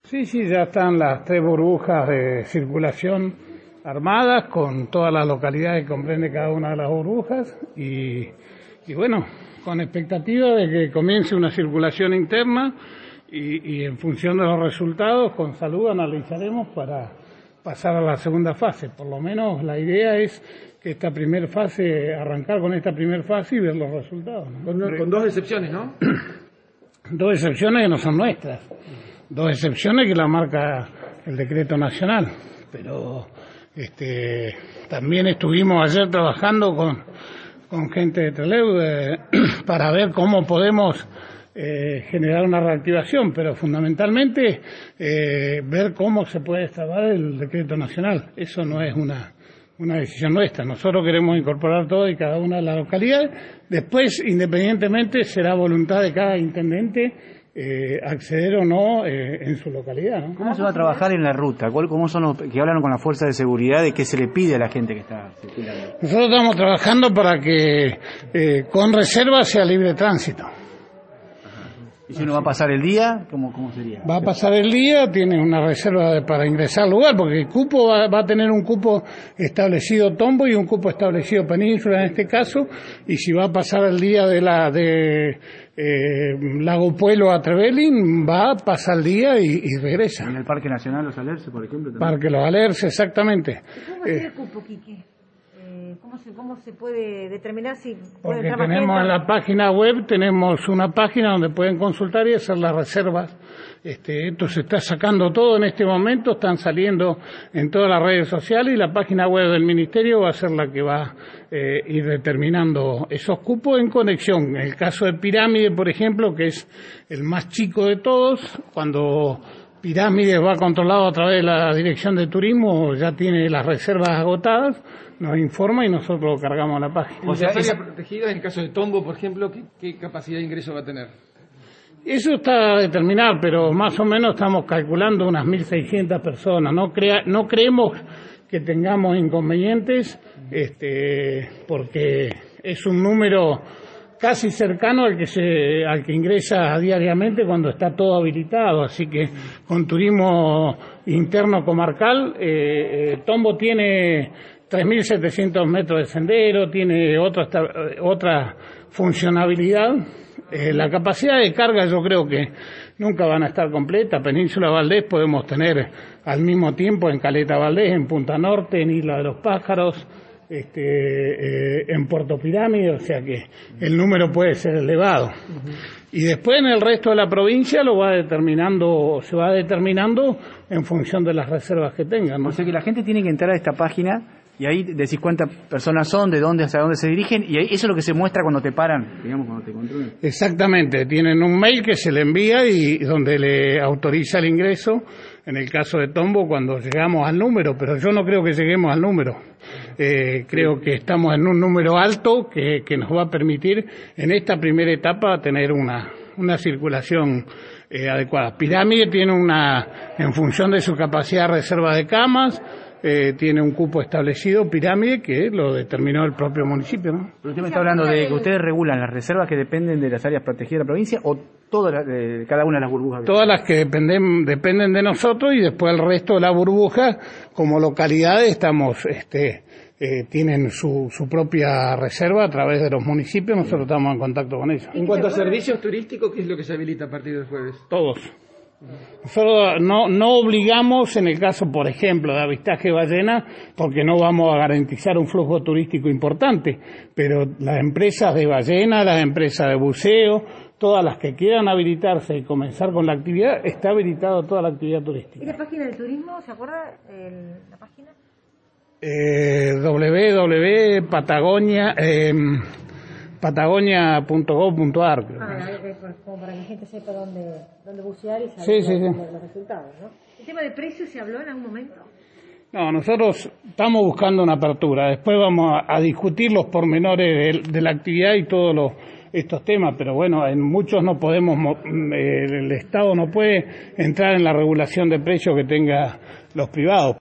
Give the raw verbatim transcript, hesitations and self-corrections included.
Sí, sí, ya están las tres burbujas de circulación armadas con todas las localidades que comprende cada una de las burbujas y, y bueno, con expectativa de que comience una circulación interna y, y en función de los resultados, con salud analizaremos para pasar a la segunda fase. Por lo menos la idea es que esta primera fase, arrancar con esta primera fase y ver los resultados, ¿no? Con, con dos excepciones, ¿no? Dos excepciones que no son nuestras, dos excepciones que la marca el decreto nacional, pero este, también estuvimos ayer trabajando con, con gente de Trelew eh, para ver cómo podemos eh, generar una reactivación, pero fundamentalmente eh, ver cómo se puede destrabar el decreto nacional. Eso no es una una decisión nuestra. Nosotros queremos incorporar todo y cada una de las localidades. Después, independientemente, será voluntad de cada intendente eh, acceder o no eh, en su localidad, ¿no? ¿Cómo se va a trabajar en la ruta? ¿Cuál, ¿Cómo son los que hablan con la fuerza de seguridad de qué se le pide a la gente que está circulando? Nosotros estamos trabajando para que eh, con reserva sea libre tránsito. ¿Y si uno va a pasar el día? ¿Cómo, cómo sería? Va a pasar el día, tiene una reserva de, para ingresar al lugar, porque el cupo va, va a tener un cupo establecido Tombo y un cupo establecido Península en este caso, y si va a pasar el día de la de eh, Lago Puelo a Trevelin, va a pasar el día y, y regresa. ¿En el Parque Nacional Los Alerces, por ejemplo? También. Parque Los Alerces, exactamente. ¿Cómo es el cupo, Quique? ¿Cómo se, ¿Cómo se puede determinar si puede Porque entrar tenemos más en la página web, tenemos una página donde pueden consultar y hacer las reservas. Este, esto se está sacando todo en este momento, están saliendo en todas las redes sociales y la página web del Ministerio va a ser la que va a eh, ir determinando esos cupos en conexión. En el caso de Pirámide, por ejemplo, que es el más chico de todos, cuando Pirámide va controlado a través de la Dirección de Turismo, ya tiene las reservas agotadas, nos informa y nosotros lo cargamos a la página. O sea, área protegida, en el caso de Tombo, por ejemplo, ¿qué, qué capacidad de ingreso va a tener? Eso está a determinar, pero más o menos estamos calculando unas mil seiscientas personas. No crea, no creemos que tengamos inconvenientes, este, porque es un número casi cercano al que se, al que ingresa diariamente cuando está todo habilitado. Así que con turismo interno comarcal, eh, eh, Tombo tiene tres mil setecientos metros de sendero, tiene otra, otra funcionabilidad. Eh, la capacidad de carga yo creo que nunca van a estar completa. Península Valdés podemos tener al mismo tiempo en Caleta Valdés, en Punta Norte, en Isla de los Pájaros, este, eh, en Puerto Pirámide, o sea que el número puede ser elevado. Uh-huh. Y después en el resto de la provincia lo va determinando, se va determinando en función de las reservas que tengan, ¿no? O sea que la gente tiene que entrar a esta página y ahí decís cuántas personas son, de dónde, hacia dónde se dirigen, y eso es lo que se muestra cuando te paran, digamos, cuando te controlan. Exactamente, tienen un mail que se le envía y donde le autoriza el ingreso, en el caso de Tombo, cuando llegamos al número, pero yo no creo que lleguemos al número. Eh, creo que estamos en un número alto que, que nos va a permitir en esta primera etapa tener una, una circulación eh, adecuada. Pirámide tiene una, en función de su capacidad de reserva de camas, Eh, tiene un cupo establecido, Pirámide, que lo determinó el propio municipio, ¿no? Pero usted me está hablando de que ustedes regulan las reservas que dependen de las áreas protegidas de la provincia o todas las, de cada una de las burbujas. Todas las que dependen dependen de nosotros y después el resto de la burbuja, como localidades, estamos, este, eh, tienen su, su propia reserva a través de los municipios. Nosotros estamos en contacto con ellos. En cuanto a servicios turísticos, ¿qué es lo que se habilita a partir del jueves? Todos. Nosotros no, no obligamos en el caso, por ejemplo, de avistaje de ballena, porque no vamos a garantizar un flujo turístico importante, pero las empresas de ballena, las empresas de buceo, todas las que quieran habilitarse y comenzar con la actividad, está habilitada toda la actividad turística. ¿Y la página del turismo, se acuerda el, la página? Eh, w w w punto patagonia eh, patagonia punto gov punto a r. Ah, como para que la gente sepa dónde, dónde bucear y saber sí, sí, los, sí. los resultados, ¿no? ¿El tema de precios se habló en algún momento? No, nosotros estamos buscando una apertura. Después vamos a, a discutir los pormenores de, de la actividad y todos los, estos temas, pero bueno, en muchos no podemos, eh, el Estado no puede entrar en la regulación de precios que tenga los privados.